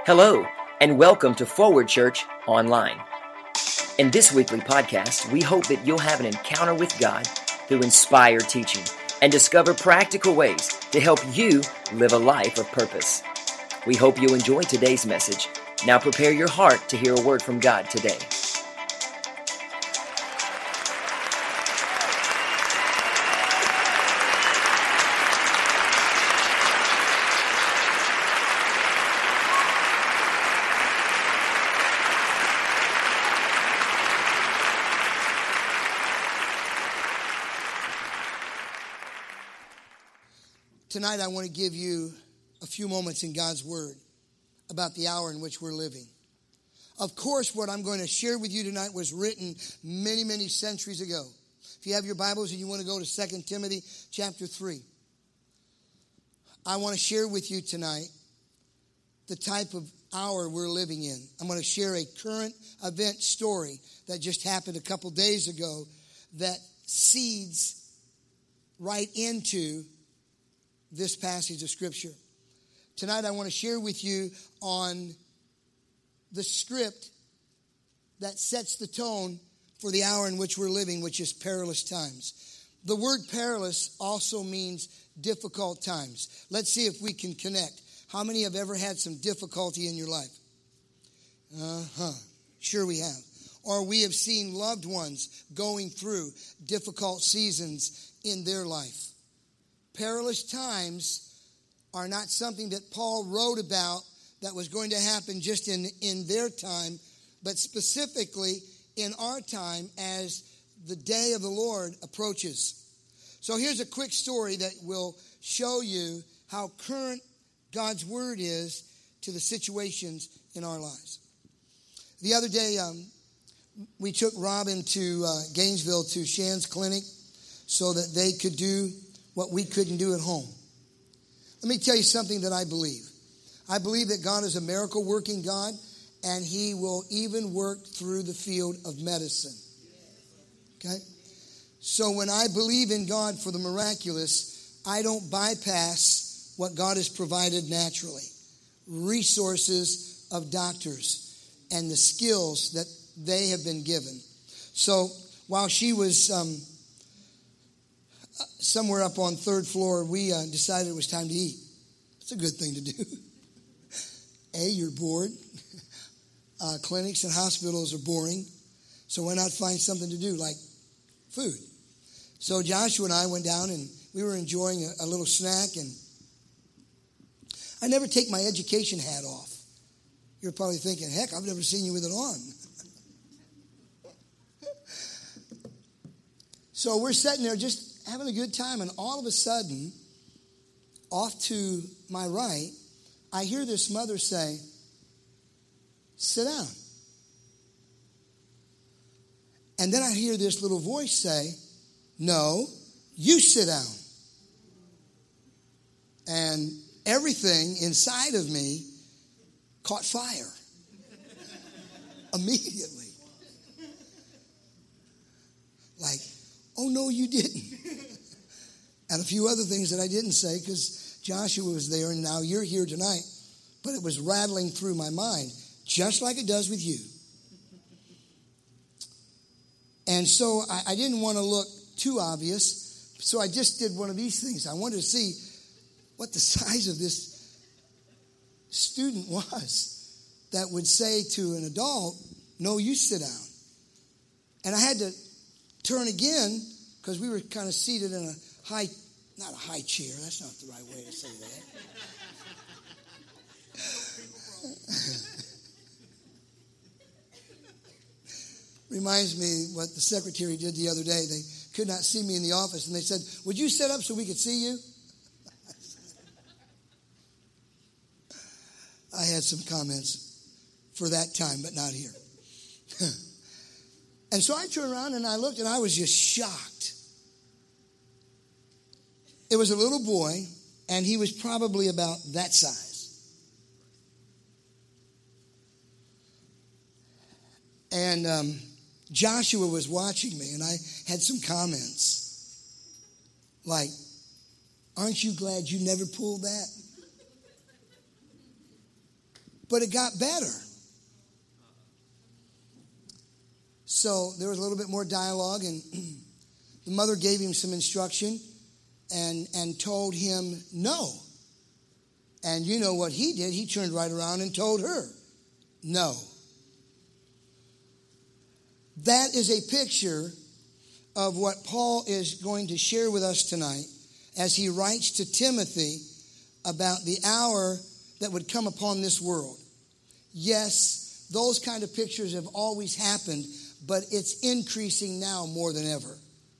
Hello, and welcome to Forward Church Online. In this weekly podcast, we hope that you'll have an encounter with God through inspired teaching and discover practical ways to help you live a life of purpose. We hope you'll enjoy today's message. Now prepare your heart to hear a word from God today. Tonight I want to give you a few moments in God's Word about the hour in which we're living. Of course, what I'm going to share with you tonight was written many, many centuries ago. If you have your Bibles and you want to go to 2 Timothy chapter 3, I want to share with you tonight the type of hour we're living in. I'm going to share a current event story that just happened a couple days ago that seeds right into this passage of Scripture. Tonight I want to share with you on the script that sets the tone for the hour in which we're living, which is perilous times. The word perilous also means difficult times. Let's see if we can connect. How many have ever had some difficulty in your life? Sure we have. Or we have seen loved ones going through difficult seasons in their life. Perilous times are not something that Paul wrote about that was going to happen just in their time, but specifically in our time as the day of the Lord approaches. So here's a quick story that will show you how current God's Word is to the situations in our lives. The other day, we took Robin to Gainesville to Shan's clinic so that they could do what we couldn't do at home. Let me tell you something that I believe. I believe that God is a miracle working God, and He will even work through the field of medicine. Okay? So when I believe in God for the miraculous, I don't bypass what God has provided naturally. Resources of doctors and the skills that they have been given. So while she was somewhere up on third floor, we decided it was time to eat. It's a good thing to do. You're bored. Clinics and hospitals are boring. So why not find something to do like food? So Joshua and I went down and we were enjoying a little snack. And I never take my education hat off. You're probably thinking, heck, I've never seen you with it on. So we're sitting there just having a good time, and all of a sudden, off to my right, I hear this mother say, "Sit down." And then I hear this little voice say, "No, you sit down." And everything inside of me caught fire immediately. Like, oh, no, you didn't. And a few other things that I didn't say because Joshua was there and now you're here tonight. But it was rattling through my mind, just like it does with you. And so I didn't want to look too obvious. So I just did one of these things. I wanted to see what the size of this student was that would say to an adult, "No, you sit down." And I had to turn again because we were kind of seated in not a high chair. That's not the right way to say that. Reminds me what the secretary did the other day. They could not see me in the office, and they said, "Would you sit up so we could see you?" I had some comments for that time, but not here. And so I turned around and I looked and I was just shocked. It was a little boy and he was probably about that size. And Joshua was watching me and I had some comments like, "Aren't you glad you never pulled that?" But it got better. So there was a little bit more dialogue, and the mother gave him some instruction and told him no. And you know what he did? He turned right around and told her no. That is a picture of what Paul is going to share with us tonight as he writes to Timothy about the hour that would come upon this world. Yes, those kind of pictures have always happened, but it's increasing now more than ever.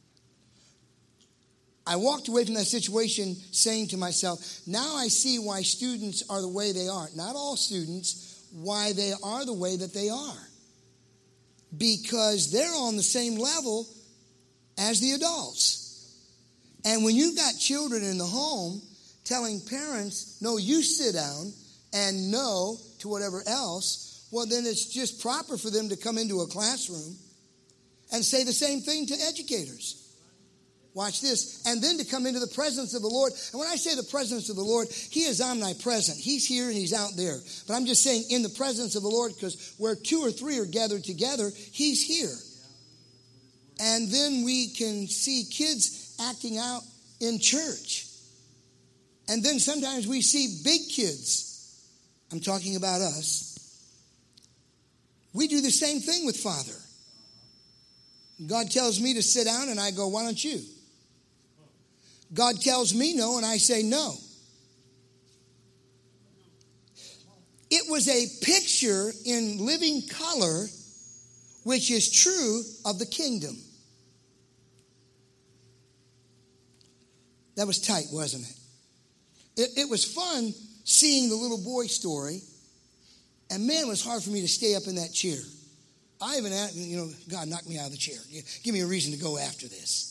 I walked away from that situation saying to myself, now I see why students are the way they are. Not all students, why they are the way that they are. Because they're on the same level as the adults. And when you've got children in the home telling parents, no, you sit down, and no to whatever else, well, then it's just proper for them to come into a classroom and say the same thing to educators. Watch this. And then to come into the presence of the Lord. And when I say the presence of the Lord, he is omnipresent. He's here and he's out there. But I'm just saying in the presence of the Lord, because where 2 or 3 are gathered together, he's here. And then we can see kids acting out in church. And then sometimes we see big kids. I'm talking about us. We do the same thing with Father. God tells me to sit down and I go, why don't you? God tells me no, and I say no. It was a picture in living color, which is true of the kingdom. That was tight, wasn't it? It was fun seeing the little boy story, and man, it was hard for me to stay up in that chair. I even, God knocked me out of the chair. Give me a reason to go after this.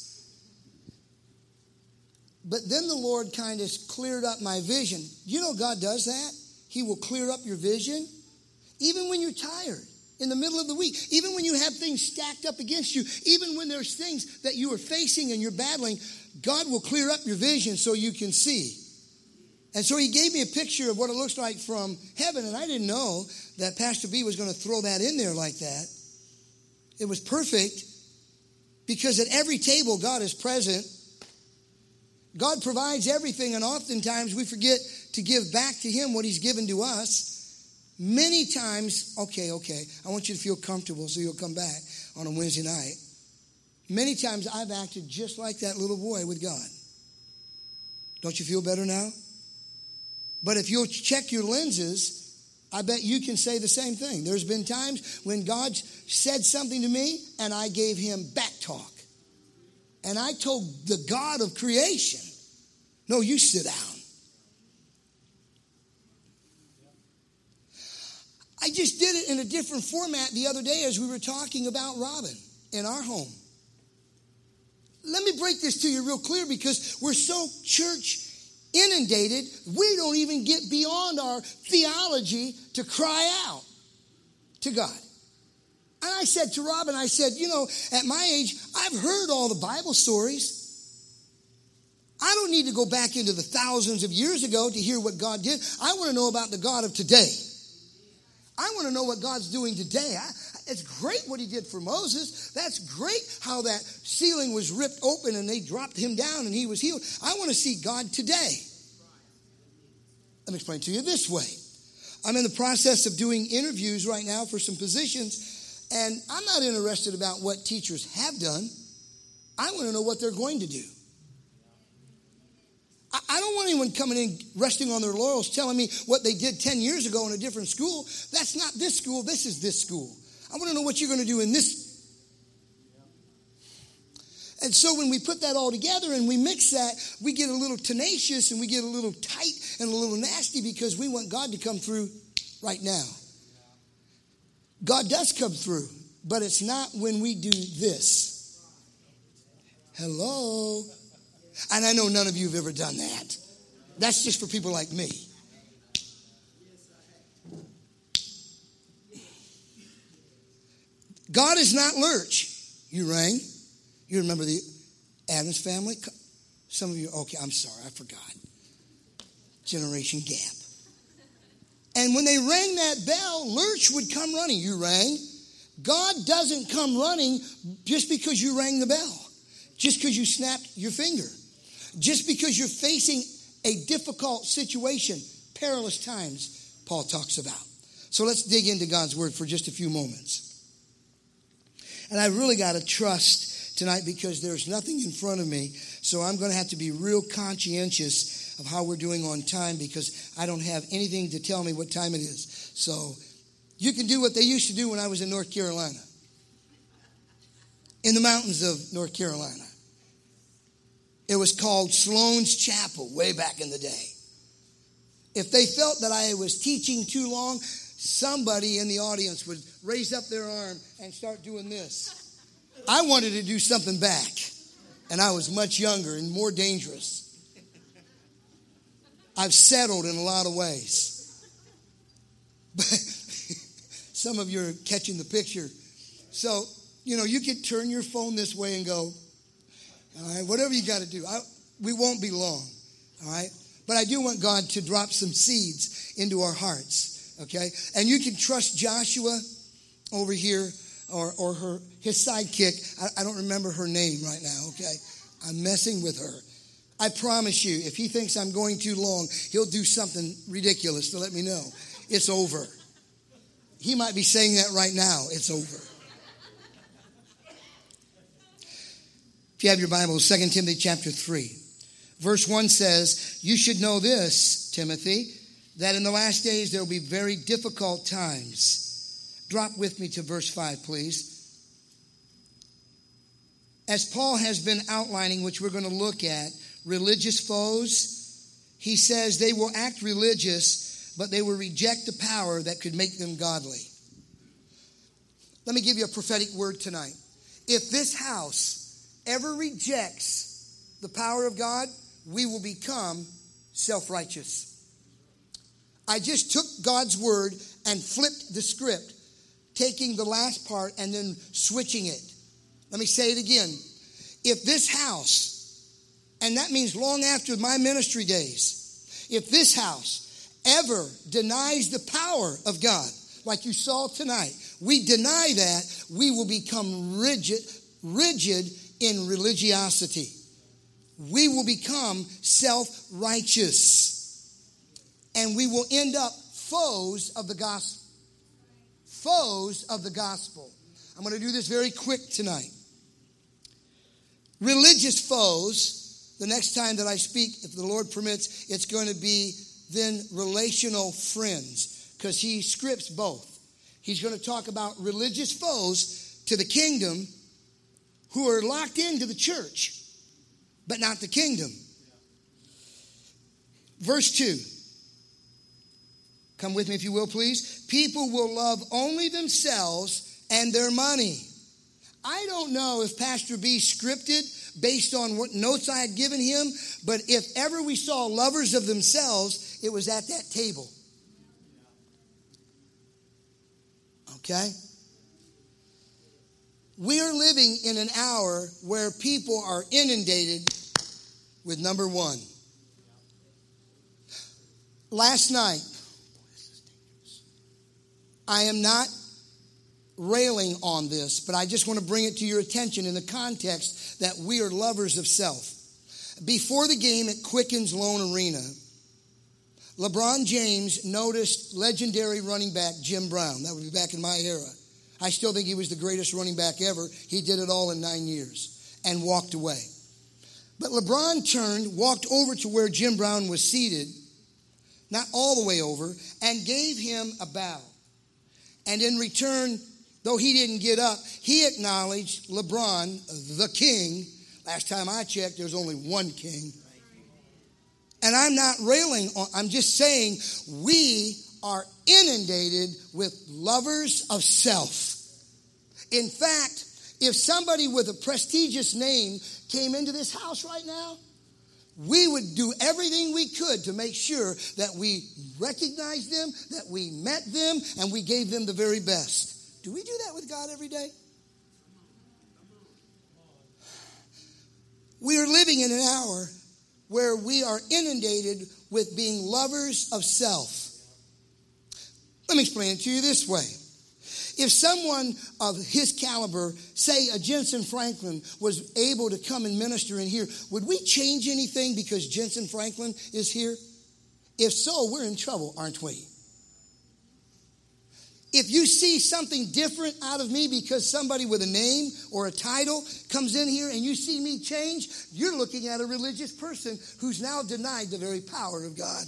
But then the Lord kind of cleared up my vision. You know God does that? He will clear up your vision. Even when you're tired, in the middle of the week, even when you have things stacked up against you, even when there's things that you are facing and you're battling, God will clear up your vision so you can see. And so he gave me a picture of what it looks like from heaven, and I didn't know that Pastor B was going to throw that in there like that. It was perfect because at every table God is present. God provides everything, and oftentimes we forget to give back to him what he's given to us. Many times, okay, I want you to feel comfortable so you'll come back on a Wednesday night. Many times I've acted just like that little boy with God. Don't you feel better now? But if you'll check your lenses, I bet you can say the same thing. There's been times when God said something to me and I gave him back talk. And I told the God of creation, no, you sit down. I just did it in a different format the other day as we were talking about Robin in our home. Let me break this to you real clear because we're so church inundated, we don't even get beyond our theology to cry out to God. And I said to Robin, I said, at my age, I've heard all the Bible stories. I don't need to go back into the thousands of years ago to hear what God did. I want to know about the God of today. I want to know what God's doing today. It's great what he did for Moses. That's great how that ceiling was ripped open and they dropped him down and he was healed. I want to see God today. Let me explain to you this way. I'm in the process of doing interviews right now for some positions. And I'm not interested about what teachers have done. I want to know what they're going to do. I don't want anyone coming in, resting on their laurels, telling me what they did 10 years ago in a different school. That's not this school. This is this school. I want to know what you're going to do in this. And so when we put that all together and we mix that, we get a little tenacious and we get a little tight and a little nasty because we want God to come through right now. God does come through, but it's not when we do this. Hello? And I know none of you have ever done that. That's just for people like me. God is not Lurch. You rang. You remember the Adams family? Some of you, okay, I'm sorry, I forgot. Generation gap. And when they rang that bell, Lurch would come running. You rang. God doesn't come running just because you rang the bell, just because you snapped your finger, just because you're facing a difficult situation, perilous times, Paul talks about. So let's dig into God's word for just a few moments. And I really got to trust tonight because there's nothing in front of me, so I'm going to have to be real conscientious of how we're doing on time because I don't have anything to tell me what time it is. So you can do what they used to do when I was in North Carolina, in the mountains of North Carolina. It was called Sloan's Chapel way back in the day. If they felt that I was teaching too long, somebody in the audience would raise up their arm and start doing this. I wanted to do something back, and I was much younger and more dangerous. I've settled in a lot of ways. But some of you are catching the picture. So, you can turn your phone this way and go, all right, whatever you got to do. We won't be long, all right? But I do want God to drop some seeds into our hearts, okay? And you can trust Joshua over here or his sidekick. I don't remember her name right now, okay? I'm messing with her. I promise you, if he thinks I'm going too long, he'll do something ridiculous to let me know. It's over. He might be saying that right now. It's over. If you have your Bible, 2 Timothy chapter 3. Verse 1 says, you should know this, Timothy, that in the last days there will be very difficult times. Drop with me to verse 5, please. As Paul has been outlining, which we're going to look at, religious foes, he says they will act religious, but they will reject the power that could make them godly. Let me give you a prophetic word tonight. If this house ever rejects the power of God, we will become self-righteous. I just took God's word and flipped the script, taking the last part and then switching it. Let me say it again. If this house, and that means long after my ministry days, if this house ever denies the power of God, like you saw tonight, we deny that, we will become rigid in religiosity. We will become self-righteous. And we will end up foes of the gospel. Foes of the gospel. I'm going to do this very quick tonight. Religious foes. The next time that I speak, if the Lord permits, it's going to be then relational friends, because he scripts both. He's going to talk about religious foes to the kingdom who are locked into the church, but not the kingdom. Verse 2. Come with me if you will, please. People will love only themselves and their money. I don't know if Pastor B scripted based on what notes I had given him, but if ever we saw lovers of themselves, it was at that table. Okay? We are living in an hour where people are inundated with number one. Last night, I am not railing on this, but I just want to bring it to your attention in the context that we are lovers of self. Before the game at Quickens Loan Arena, LeBron James noticed legendary running back Jim Brown. That would be back in my era. I still think he was the greatest running back ever. He did it all in 9 years and walked away. But LeBron turned, walked over to where Jim Brown was seated, not all the way over, and gave him a bow. And in return, though he didn't get up, he acknowledged LeBron, the king. Last time I checked, there's only one king. And I'm not railing on, I'm just saying we are inundated with lovers of self. In fact, if somebody with a prestigious name came into this house right now, we would do everything we could to make sure that we recognized them, that we met them, and we gave them the very best. Do we do that with God every day? We are living in an hour where we are inundated with being lovers of self. Let me explain it to you this way. If someone of his caliber, say a Jensen Franklin, was able to come and minister in here, would we change anything because Jensen Franklin is here? If so, we're in trouble, aren't we? If you see something different out of me because somebody with a name or a title comes in here and you see me change, you're looking at a religious person who's now denied the very power of God.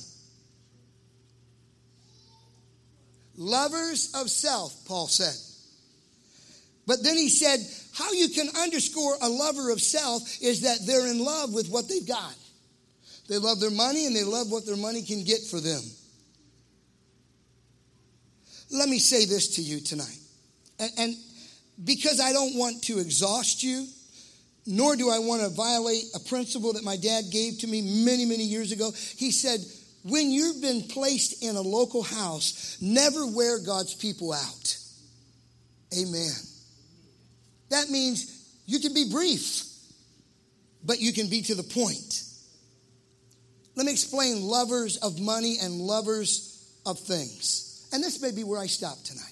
Lovers of self, Paul said. But then he said, how you can underscore a lover of self is that they're in love with what they've got. They love their money and they love what their money can get for them. Let me say this to you tonight. And because I don't want to exhaust you, nor do I want to violate a principle that my dad gave to me many, many years ago. He said, when you've been placed in a local house, never wear God's people out. Amen. That means you can be brief, but you can be to the point. Let me explain lovers of money and lovers of things. And this may be where I stop tonight.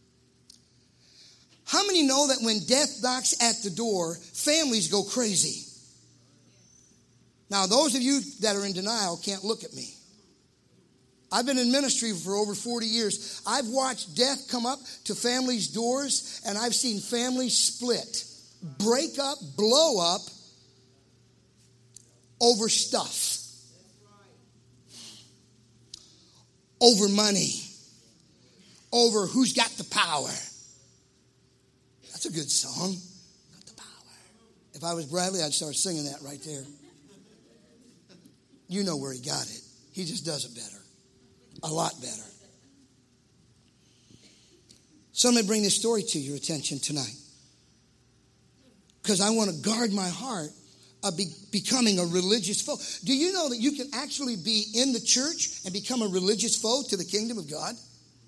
How many know that when death knocks at the door, families go crazy? Now, those of you that are in denial can't look at me. I've been in ministry for over 40 years. I've watched death come up to families' doors, and I've seen families split, break up, blow up over stuff, over money, over who's got the power. That's a good song. Got the power. If I was Bradley, I'd start singing that right there. You know where he got it. He just does it better. A lot better. So let me bring this story to your attention tonight. Because I want to guard my heart of becoming a religious foe. Do you know that you can actually be in the church and become a religious foe to the kingdom of God?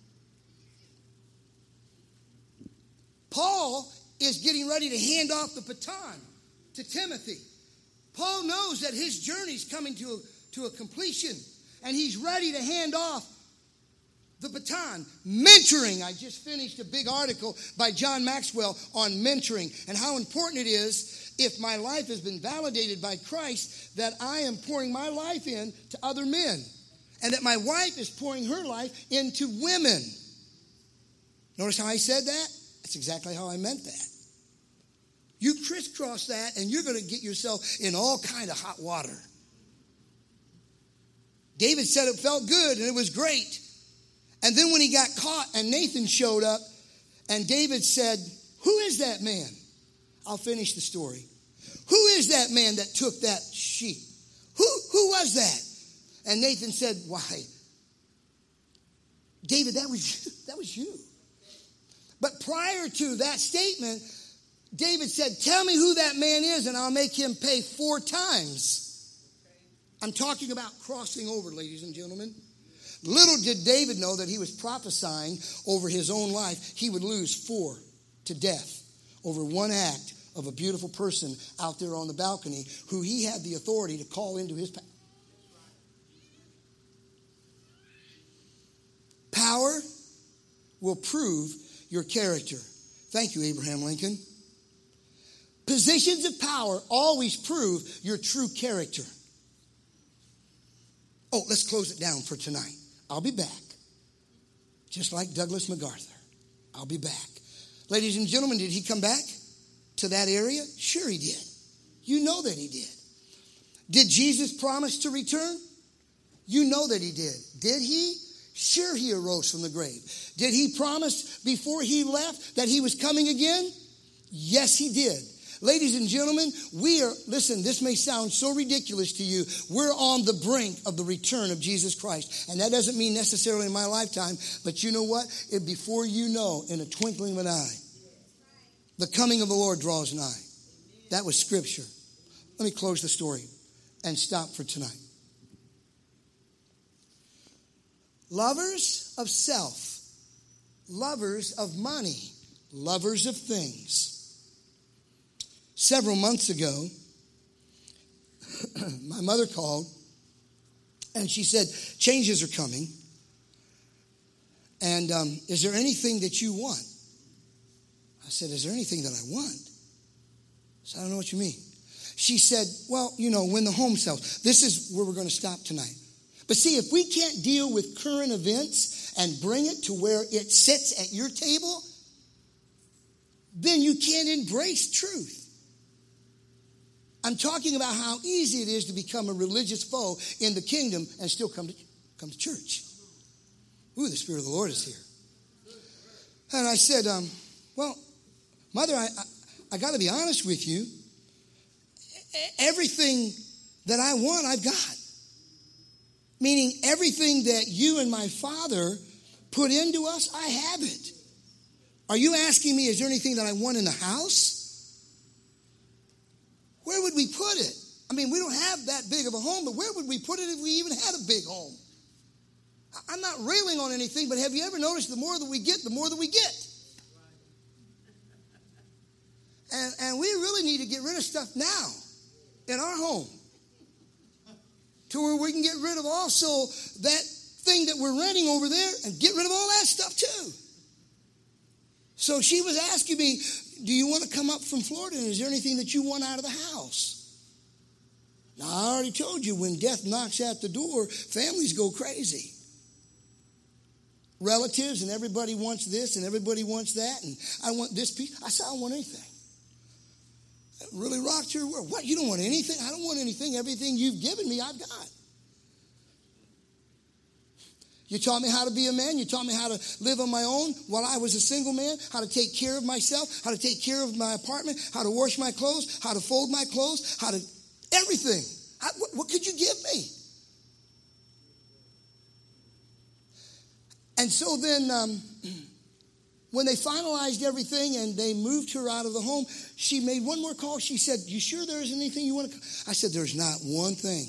Paul is getting ready to hand off the baton to Timothy. Paul knows that his journey is coming to a completion, and he's ready to hand off the baton. Mentoring. I just finished a big article by John Maxwell on mentoring and how important it is, if my life has been validated by Christ, that I am pouring my life in to other men, and that my wife is pouring her life into women. Notice how I said that? That's exactly how I meant that. You crisscross that and you're going to get yourself in all kind of hot water. David said it felt good and it was great. And then when he got caught and Nathan showed up and David said, who is that man? I'll finish the story. Who is that man that took that sheep? Who was that? And Nathan said, why, David, that was you. But prior to that statement, David said, tell me who that man is and I'll make him pay 4 times. I'm talking about crossing over, ladies and gentlemen. Little did David know that he was prophesying over his own life. He would lose 4 to death over one act of a beautiful person out there on the balcony who he had the authority to call into his power. Power will prove your character. Thank you, Abraham Lincoln. Positions of power always prove your true character. Oh, let's close it down for tonight. I'll be back. Just like Douglas MacArthur. I'll be back. Ladies and gentlemen, did he come back to that area? Sure he did. You know that he did. Did Jesus promise to return? You know that he did. Did he? Sure, he arose from the grave. Did he promise before he left that he was coming again? Yes, he did. Ladies and gentlemen, listen, this may sound so ridiculous to you. We're on the brink of the return of Jesus Christ. And that doesn't mean necessarily in my lifetime, but you know what? Before you know, in a twinkling of an eye, the coming of the Lord draws nigh. That was scripture. Let me close the story and stop for tonight. Lovers of self, lovers of money, lovers of things. Several months ago, my mother called and she said, changes are coming. And is there anything that you want? I said, is there anything that I want? So I don't know what you mean. She said, well, when the home sells. This is where we're going to stop tonight. But see, if we can't deal with current events and bring it to where it sits at your table, then you can't embrace truth. I'm talking about how easy it is to become a religious foe in the kingdom and still come to church. Ooh, the Spirit of the Lord is here. And I said, well, Mother, I got to be honest with you. Everything that I want, I've got. Meaning everything that you and my father put into us, I have it. Are you asking me, is there anything that I want in the house? Where would we put it? I mean, we don't have that big of a home, but where would we put it if we even had a big home? I'm not railing on anything, but have you ever noticed the more that we get, the more that we get? And we really need to get rid of stuff now in our home to where we can get rid of also that thing that we're renting over there and get rid of all that stuff too. So she was asking me, do you want to come up from Florida? And is there anything that you want out of the house? Now, I already told you when death knocks at the door, families go crazy. Relatives and everybody wants this and everybody wants that. And I want this piece. I said, I don't want anything. It really rocked your world. What? You don't want anything? I don't want anything. Everything you've given me, I've got. You taught me how to be a man. You taught me how to live on my own while I was a single man, how to take care of myself, how to take care of my apartment, how to wash my clothes, how to fold my clothes, how to everything. What could you give me? And so then when they finalized everything and they moved her out of the home, she made one more call. She said, you sure there isn't anything you want to? I said, there's not one thing.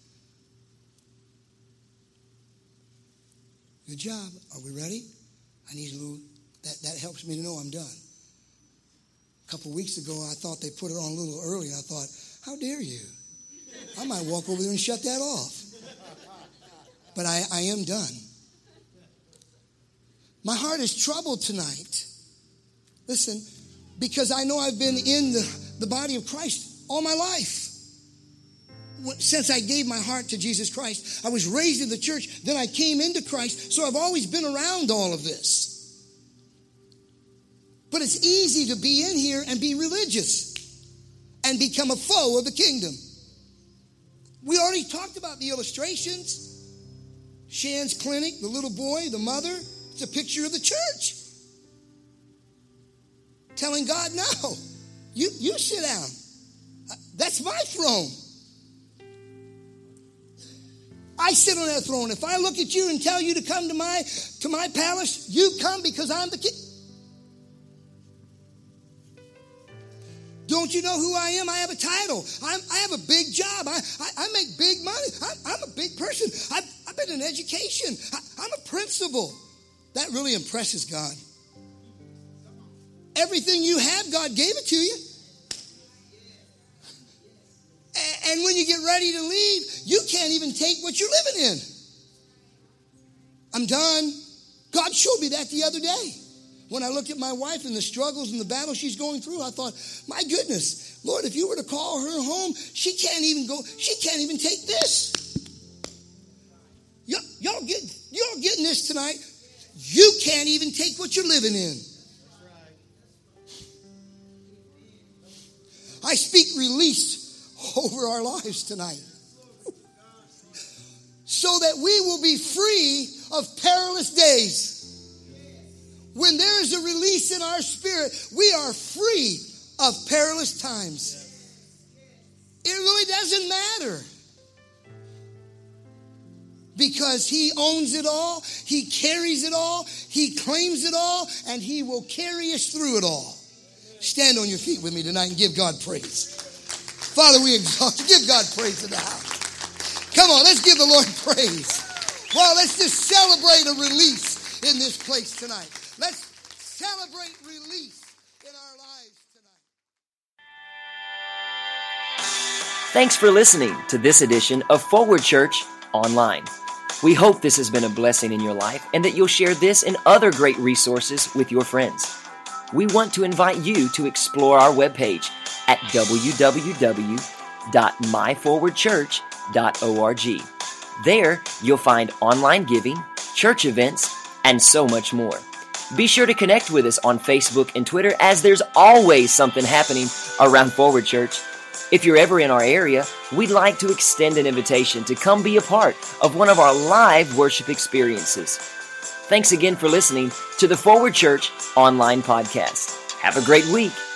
Good job. Are we ready? I need a little, that helps me to know I'm done. A couple of weeks ago, I thought they put it on a little early. And I thought, how dare you? I might walk over there and shut that off. But I am done. My heart is troubled tonight. Listen, because I know I've been in the body of Christ all my life. Since I gave my heart to Jesus Christ, I was raised in the church, then I came into Christ, so I've always been around all of this. But it's easy to be in here and be religious and become a foe of the kingdom. We already talked about the illustrations. Shan's clinic, the little boy, the mother, it's a picture of the church. Telling God, no, you sit down. That's my throne. I sit on that throne. If I look at you and tell you to come to my palace, you come because I'm the king. Don't you know who I am? I have a title. I have a big job. I make big money. I'm a big person. I've been in education. I'm a principal. That really impresses God. Everything you have, God gave it to you. And when you get ready to leave, you can't even take what you're living in. I'm done. God showed me that the other day. When I looked at my wife and the struggles and the battle she's going through, I thought, my goodness, Lord, if you were to call her home, she can't even take this. Y'all getting this tonight? You can't even take what you're living in. I speak release over our lives tonight, so that we will be free of perilous days. When there is a release in our spirit, we are free of perilous times. It really doesn't matter, because He owns it all, He carries it all, He claims it all, and He will carry us through it all. Stand on your feet with me tonight and give God praise. Father, we exalt you. Give God praise in the house. Come on, let's give the Lord praise. Well, let's just celebrate a release in this place tonight. Let's celebrate release in our lives tonight. Thanks for listening to this edition of Forward Church Online. We hope this has been a blessing in your life and that you'll share this and other great resources with your friends. We want to invite you to explore our webpage at www.myforwardchurch.org. There, you'll find online giving, church events, and so much more. Be sure to connect with us on Facebook and Twitter, as there's always something happening around Forward Church. If you're ever in our area, we'd like to extend an invitation to come be a part of one of our live worship experiences. Thanks again for listening to the Forward Church Online Podcast. Have a great week.